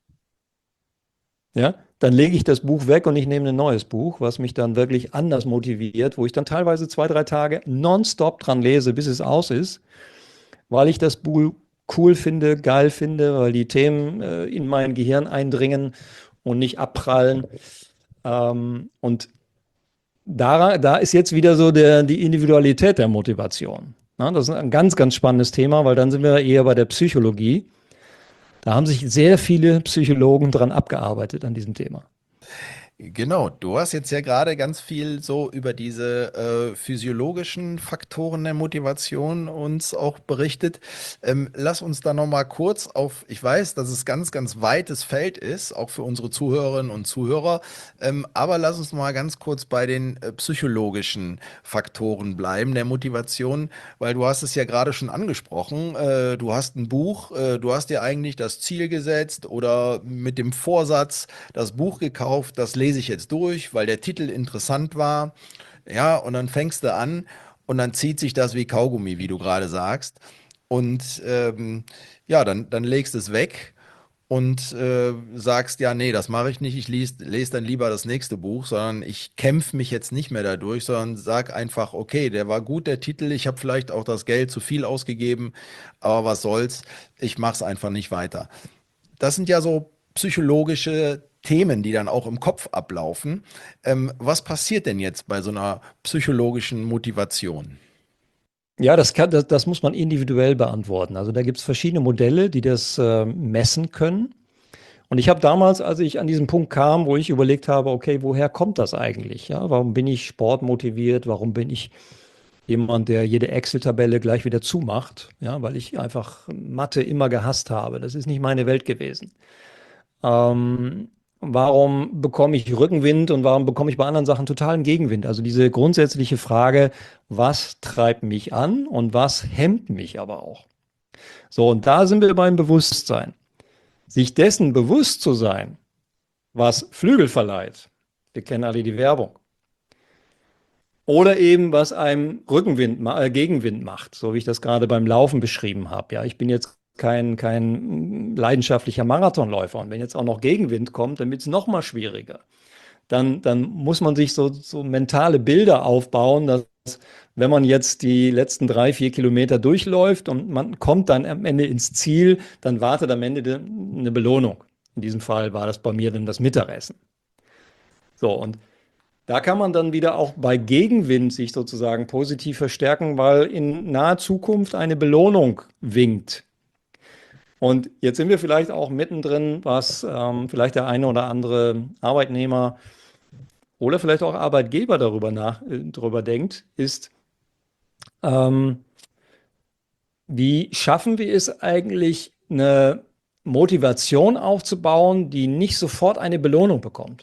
Ja, dann lege ich das Buch weg und ich nehme ein neues Buch, was mich dann wirklich anders motiviert, wo ich dann teilweise zwei, drei Tage nonstop dran lese, bis es aus ist, weil ich das Buch cool finde, geil finde, weil die Themen äh, in mein Gehirn eindringen und nicht abprallen. Ähm, und da, da ist jetzt wieder so der, die Individualität der Motivation. Na, das ist ein ganz, ganz spannendes Thema, weil dann sind wir eher bei der Psychologie. Da haben sich sehr viele Psychologen dran abgearbeitet an diesem Thema. Genau, du hast jetzt ja gerade ganz viel so über diese äh, physiologischen Faktoren der Motivation uns auch berichtet. Ähm, lass uns da noch mal kurz auf, ich weiß, dass es ganz, ganz weites Feld ist, auch für unsere Zuhörerinnen und Zuhörer, ähm, aber lass uns mal ganz kurz bei den äh, psychologischen Faktoren bleiben der Motivation, weil du hast es ja gerade schon angesprochen. Äh, du hast ein Buch, äh, du hast dir eigentlich das Ziel gesetzt oder mit dem Vorsatz das Buch gekauft, das lese ich jetzt durch, weil der Titel interessant war. Ja, und dann fängst du an und dann zieht sich das wie Kaugummi, wie du gerade sagst. Und ähm, ja, dann, dann legst du es weg und äh, sagst, ja, nee, das mache ich nicht, ich lese les dann lieber das nächste Buch, sondern ich kämpfe mich jetzt nicht mehr dadurch, sondern sag einfach, okay, der war gut, der Titel, ich habe vielleicht auch das Geld zu viel ausgegeben, aber was soll's, ich mache es einfach nicht weiter. Das sind ja so psychologische Themen, die dann auch im Kopf ablaufen. Ähm, was passiert denn jetzt bei so einer psychologischen Motivation? Ja, das kann, das, das muss man individuell beantworten. Also da gibt es verschiedene Modelle, die das äh, messen können. Und ich habe damals, als ich an diesen Punkt kam, wo ich überlegt habe, okay, woher kommt das eigentlich? Ja, warum bin ich sportmotiviert? Warum bin ich jemand, der jede Excel-Tabelle gleich wieder zumacht? Ja, weil ich einfach Mathe immer gehasst habe. Das ist nicht meine Welt gewesen. Ähm, warum bekomme ich Rückenwind und warum bekomme ich bei anderen Sachen totalen Gegenwind? Also diese grundsätzliche Frage, was treibt mich an und was hemmt mich aber auch? So, und da sind wir beim Bewusstsein. Sich dessen bewusst zu sein, was Flügel verleiht. Wir kennen alle die Werbung. Oder eben, was einem Rückenwind, äh, Gegenwind macht, so wie ich das gerade beim Laufen beschrieben habe. Ja, ich bin jetzt kein, kein leidenschaftlicher Marathonläufer. Und wenn jetzt auch noch Gegenwind kommt, dann wird es noch mal schwieriger. Dann, dann muss man sich so, so mentale Bilder aufbauen, dass wenn man jetzt die letzten drei, vier Kilometer durchläuft und man kommt dann am Ende ins Ziel, dann wartet am Ende eine Belohnung. In diesem Fall war das bei mir dann das Mittagessen. So, und da kann man dann wieder auch bei Gegenwind sich sozusagen positiv verstärken, weil in naher Zukunft eine Belohnung winkt. Und jetzt sind wir vielleicht auch mittendrin, was ähm, vielleicht der eine oder andere Arbeitnehmer oder vielleicht auch Arbeitgeber darüber, nach, äh, darüber denkt, ist, ähm, wie schaffen wir es eigentlich, eine Motivation aufzubauen, die nicht sofort eine Belohnung bekommt?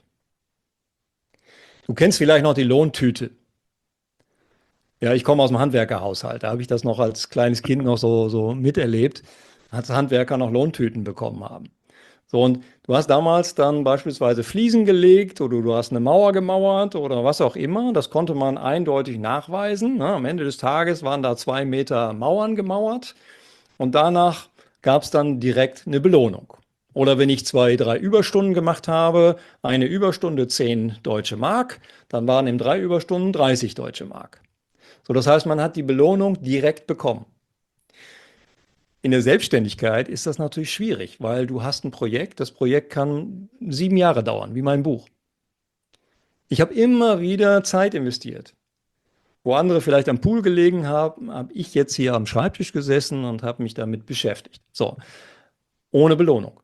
Du kennst vielleicht noch die Lohntüte. Ja, ich komme aus dem Handwerkerhaushalt. Da habe ich das noch als kleines Kind noch so, so miterlebt, als Handwerker noch Lohntüten bekommen haben. So, und du hast damals dann beispielsweise Fliesen gelegt oder du hast eine Mauer gemauert oder was auch immer. Das konnte man eindeutig nachweisen. Ne? Am Ende des Tages waren da zwei Meter Mauern gemauert und danach gab es dann direkt eine Belohnung. Oder wenn ich zwei, drei Überstunden gemacht habe, eine Überstunde zehn deutsche Mark, dann waren in drei Überstunden dreißig deutsche Mark. So, das heißt, man hat die Belohnung direkt bekommen. In der Selbstständigkeit ist das natürlich schwierig, weil du hast ein Projekt, das Projekt kann sieben Jahre dauern, wie mein Buch. Ich habe immer wieder Zeit investiert. Wo andere vielleicht am Pool gelegen haben, habe ich jetzt hier am Schreibtisch gesessen und habe mich damit beschäftigt. So, ohne Belohnung.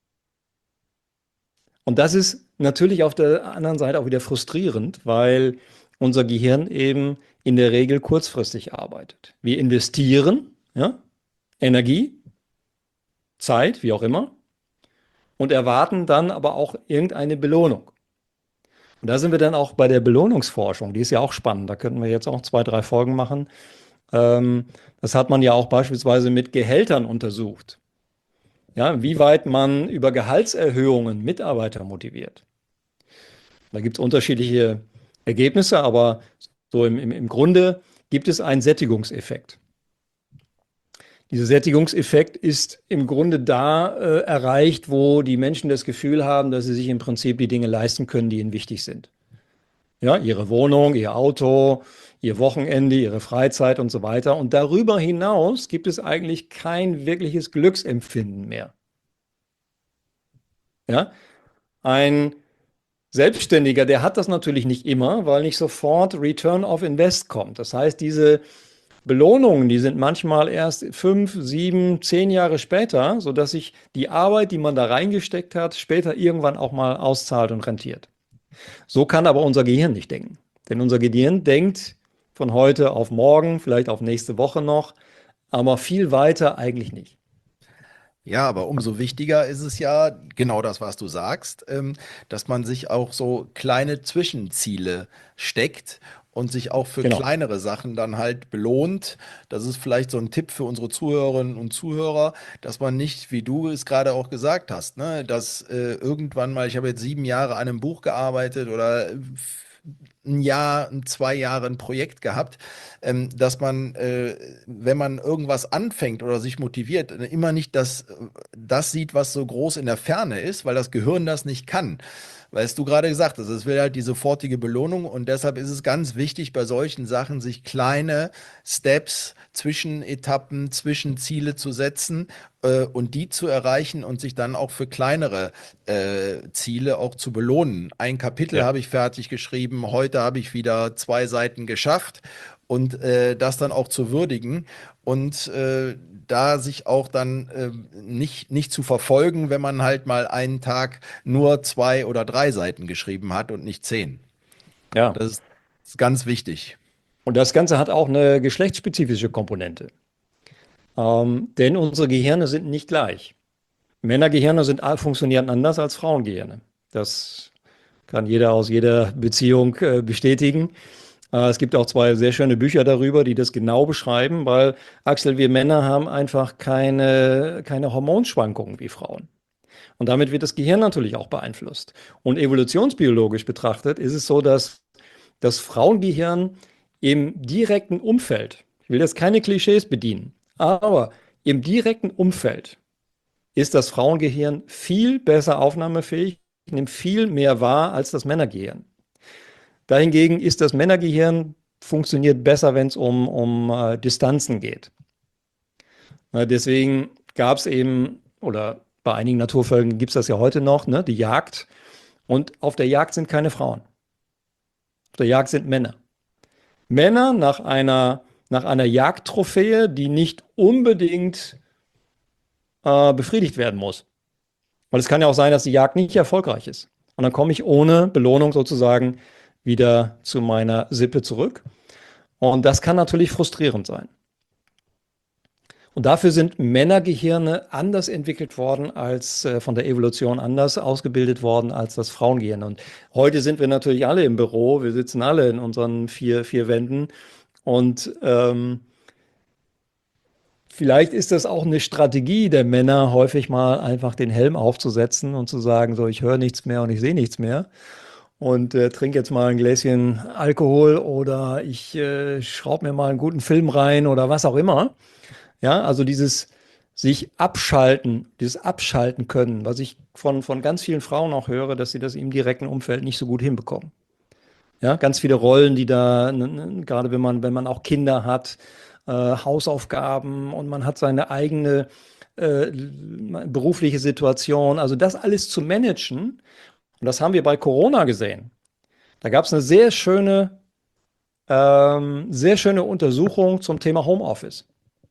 Und das ist natürlich auf der anderen Seite auch wieder frustrierend, weil unser Gehirn eben in der Regel kurzfristig arbeitet. Wir investieren, ja, Energie, Zeit, wie auch immer, und erwarten dann aber auch irgendeine Belohnung. Und da sind wir dann auch bei der Belohnungsforschung, die ist ja auch spannend. Da könnten wir jetzt auch zwei, drei Folgen machen. Ähm, das hat man ja auch beispielsweise mit Gehältern untersucht. Ja, wie weit man über Gehaltserhöhungen Mitarbeiter motiviert. Da gibt es unterschiedliche Ergebnisse, aber so im, im, im Grunde gibt es einen Sättigungseffekt. Dieser Sättigungseffekt ist im Grunde da äh, erreicht, wo die Menschen das Gefühl haben, dass sie sich im Prinzip die Dinge leisten können, die ihnen wichtig sind. Ja, ihre Wohnung, ihr Auto, ihr Wochenende, ihre Freizeit und so weiter. Und darüber hinaus gibt es eigentlich kein wirkliches Glücksempfinden mehr. Ja, ein Selbstständiger, der hat das natürlich nicht immer, weil nicht sofort Return of Invest kommt. Das heißt, diese Belohnungen, die sind manchmal erst fünf, sieben, zehn Jahre später, sodass sich die Arbeit, die man da reingesteckt hat, später irgendwann auch mal auszahlt und rentiert. So kann aber unser Gehirn nicht denken. Denn unser Gehirn denkt von heute auf morgen, vielleicht auf nächste Woche noch, aber viel weiter eigentlich nicht. Ja, aber umso wichtiger ist es ja, genau das, was du sagst, ähm, dass man sich auch so kleine Zwischenziele steckt und sich auch für Genau. kleinere Sachen dann halt belohnt. Das ist vielleicht so ein Tipp für unsere Zuhörerinnen und Zuhörer, dass man nicht, wie du es gerade auch gesagt hast, ne, dass äh, irgendwann mal, ich habe jetzt sieben Jahre an einem Buch gearbeitet oder ein Jahr, ein, zwei Jahre ein Projekt gehabt, ähm, dass man, äh, wenn man irgendwas anfängt oder sich motiviert, äh, immer nicht das, äh, das sieht, was so groß in der Ferne ist, weil das Gehirn das nicht kann. Weißt du gerade gesagt hast, es will halt die sofortige Belohnung und deshalb ist es ganz wichtig bei solchen Sachen, sich kleine Steps, Zwischenetappen, Zwischenziele zu setzen äh, und die zu erreichen und sich dann auch für kleinere äh, Ziele auch zu belohnen. Ein Kapitel Ja. habe ich fertig geschrieben, heute habe ich wieder zwei Seiten geschafft und äh, das dann auch zu würdigen und äh, da sich auch dann äh, nicht, nicht zu verfolgen, wenn man halt mal einen Tag nur zwei oder drei Seiten geschrieben hat und nicht zehn. Ja. Das ist, ist ganz wichtig. Und das Ganze hat auch eine geschlechtsspezifische Komponente. Ähm, denn unsere Gehirne sind nicht gleich. Männergehirne sind, funktionieren anders als Frauengehirne. Das kann jeder aus jeder Beziehung äh, bestätigen. Äh, es gibt auch zwei sehr schöne Bücher darüber, die das genau beschreiben, weil, Axel, wir Männer haben einfach keine, keine Hormonschwankungen wie Frauen. Und damit wird das Gehirn natürlich auch beeinflusst. Und evolutionsbiologisch betrachtet ist es so, dass das Frauengehirn im direkten Umfeld, ich will jetzt keine Klischees bedienen, aber im direkten Umfeld ist das Frauengehirn viel besser aufnahmefähig, nimmt viel mehr wahr als das Männergehirn. Dahingegen ist das Männergehirn funktioniert besser, wenn es um, um äh, Distanzen geht. Na, deswegen gab es eben, oder bei einigen Naturvölkern gibt es das ja heute noch, ne, die Jagd. Und auf der Jagd sind keine Frauen. Auf der Jagd sind Männer. Männer nach einer, nach einer Jagdtrophäe, die nicht unbedingt äh, befriedigt werden muss. Weil es kann ja auch sein, dass die Jagd nicht erfolgreich ist. Und dann komme ich ohne Belohnung sozusagen wieder zu meiner Sippe zurück. Und das kann natürlich frustrierend sein. Und dafür sind Männergehirne anders entwickelt worden, als äh, von der Evolution anders ausgebildet worden als das Frauengehirn. Und heute sind wir natürlich alle im Büro, wir sitzen alle in unseren vier, vier Wänden. Und ähm, vielleicht ist das auch eine Strategie der Männer, häufig mal einfach den Helm aufzusetzen und zu sagen, so, ich höre nichts mehr und ich sehe nichts mehr. Und äh, trinke jetzt mal ein Gläschen Alkohol oder ich äh, schraube mir mal einen guten Film rein oder was auch immer. Ja, also dieses sich abschalten, dieses Abschalten können, was ich von, von ganz vielen Frauen auch höre, dass sie das im direkten Umfeld nicht so gut hinbekommen. Ja, ganz viele Rollen, die da, n- n- gerade wenn man, wenn man auch Kinder hat, äh, Hausaufgaben und man hat seine eigene äh, berufliche Situation, also das alles zu managen. Und das haben wir bei Corona gesehen. Da gab es eine sehr schöne, ähm, sehr schöne Untersuchung zum Thema Homeoffice.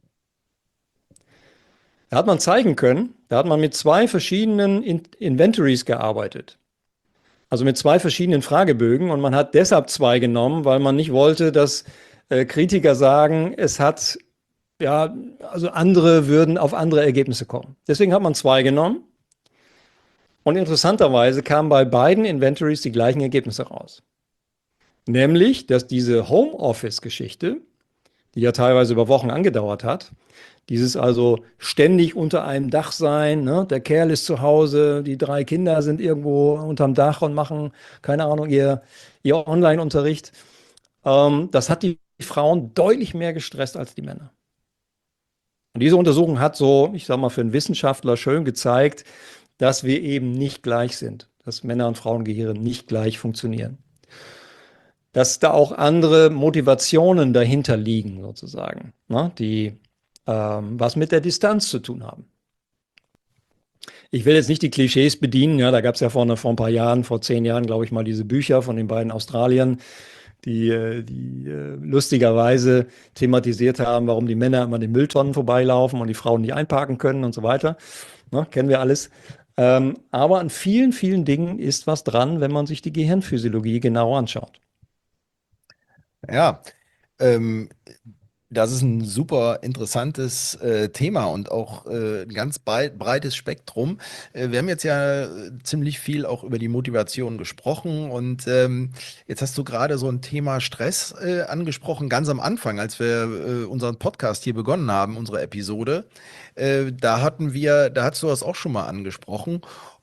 Da hat man zeigen können, da hat man mit zwei verschiedenen In Inventories gearbeitet. Also mit zwei verschiedenen Fragebögen und man hat deshalb zwei genommen, weil man nicht wollte, dass äh, Kritiker sagen, es hat, ja, also andere würden auf andere Ergebnisse kommen. Deswegen hat man zwei genommen und interessanterweise kamen bei beiden Inventories die gleichen Ergebnisse raus. Nämlich, dass diese Homeoffice-Geschichte, die ja teilweise über Wochen angedauert hat, dieses also ständig unter einem Dach sein, ne? Der Kerl ist zu Hause, die drei Kinder sind irgendwo unterm Dach und machen, keine Ahnung, ihr, ihr Online-Unterricht. Ähm, das hat die Frauen deutlich mehr gestresst als die Männer. Und diese Untersuchung hat so, ich sag mal, für einen Wissenschaftler schön gezeigt, dass wir eben nicht gleich sind, dass Männer- und Frauengehirn nicht gleich funktionieren. Dass da auch andere Motivationen dahinter liegen, sozusagen, ne? Die ähm, was mit der Distanz zu tun haben. Ich will jetzt nicht die Klischees bedienen, ja, da gab es ja vor, vor ein paar Jahren, vor zehn Jahren, glaube ich mal, diese Bücher von den beiden Australiern, die, äh, die äh, lustigerweise thematisiert haben, warum die Männer immer den Mülltonnen vorbeilaufen und die Frauen nicht einparken können und so weiter. Ne, kennen wir alles. Ähm, aber an vielen, vielen Dingen ist was dran, wenn man sich die Gehirnphysiologie genauer anschaut. Ja, ähm, das ist ein super interessantes äh, Thema und auch äh, ein ganz brei- breites Spektrum. Äh, wir haben jetzt ja äh, ziemlich viel auch über die Motivation gesprochen und ähm, jetzt hast du gerade so ein Thema Stress äh, angesprochen, ganz am Anfang, als wir äh, unseren Podcast hier begonnen haben, unsere Episode. Äh, da hatten wir, da hast du das auch schon mal angesprochen.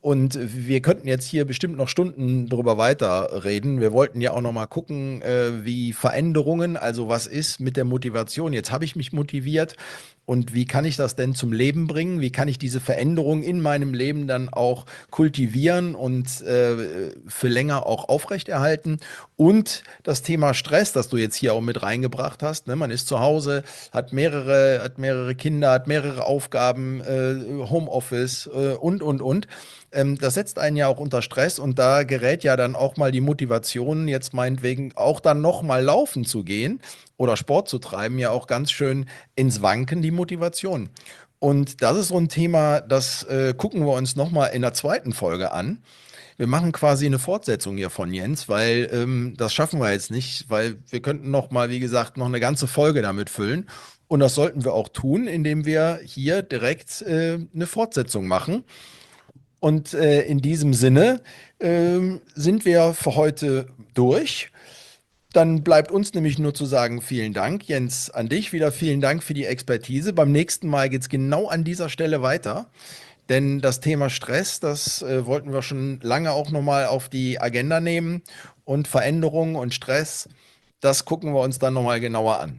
Und wir könnten jetzt hier bestimmt noch Stunden drüber weiterreden. Wir wollten ja auch noch mal gucken, äh, wie Veränderungen, also was ist mit der Motivation. Jetzt habe ich mich motiviert und wie kann ich das denn zum Leben bringen? Wie kann ich diese Veränderung in meinem Leben dann auch kultivieren und äh, für länger auch aufrechterhalten? Und das Thema Stress, das du jetzt hier auch mit reingebracht hast. Ne? Man ist zu Hause, hat mehrere, hat mehrere Kinder, hat mehrere Aufgaben, äh, Homeoffice äh, und, und, und. Ähm, das setzt einen ja auch unter Stress und da gerät ja dann auch mal die Motivation, jetzt meinetwegen auch dann noch mal laufen zu gehen oder Sport zu treiben, ja auch ganz schön ins Wanken, die Motivation. Und das ist so ein Thema, das äh, gucken wir uns noch mal in der zweiten Folge an. Wir machen quasi eine Fortsetzung hier von Jens, weil ähm, das schaffen wir jetzt nicht, weil wir könnten noch mal, wie gesagt, noch eine ganze Folge damit füllen. Und das sollten wir auch tun, indem wir hier direkt äh, eine Fortsetzung machen. Und äh, in diesem Sinne ähm, sind wir für heute durch. Dann bleibt uns nämlich nur zu sagen, vielen Dank, Jens, an dich wieder. Vielen Dank für die Expertise. Beim nächsten Mal geht es genau an dieser Stelle weiter. Denn das Thema Stress, das äh, wollten wir schon lange auch nochmal auf die Agenda nehmen. Und Veränderungen und Stress, das gucken wir uns dann nochmal genauer an.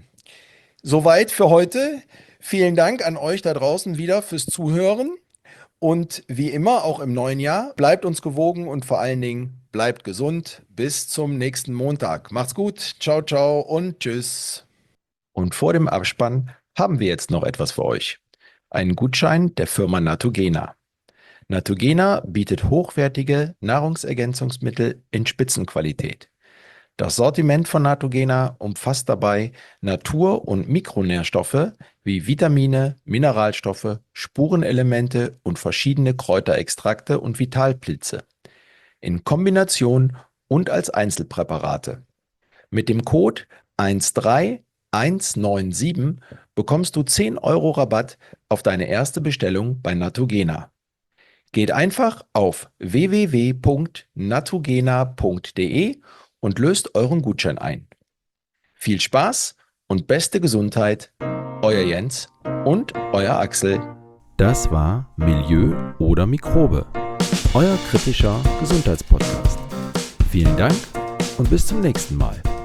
Soweit für heute. Vielen Dank an euch da draußen wieder fürs Zuhören. Und wie immer, auch im neuen Jahr, bleibt uns gewogen und vor allen Dingen bleibt gesund. Bis zum nächsten Montag. Macht's gut. Ciao, ciao und tschüss. Und vor dem Abspann haben wir jetzt noch etwas für euch. Einen Gutschein der Firma Natogena. Natogena bietet hochwertige Nahrungsergänzungsmittel in Spitzenqualität. Das Sortiment von Natogena umfasst dabei Natur- und Mikronährstoffe wie Vitamine, Mineralstoffe, Spurenelemente und verschiedene Kräuterextrakte und Vitalpilze. In Kombination und als Einzelpräparate. Mit dem Code eins drei eins neun sieben bekommst du zehn Euro Rabatt auf deine erste Bestellung bei Natogena. Geht einfach auf w w w punkt natogena punkt d e und löst euren Gutschein ein. Viel Spaß und beste Gesundheit, euer Jens und euer Axel. Das war Milieu oder Mikrobe, euer kritischer Gesundheitspodcast. Vielen Dank und bis zum nächsten Mal.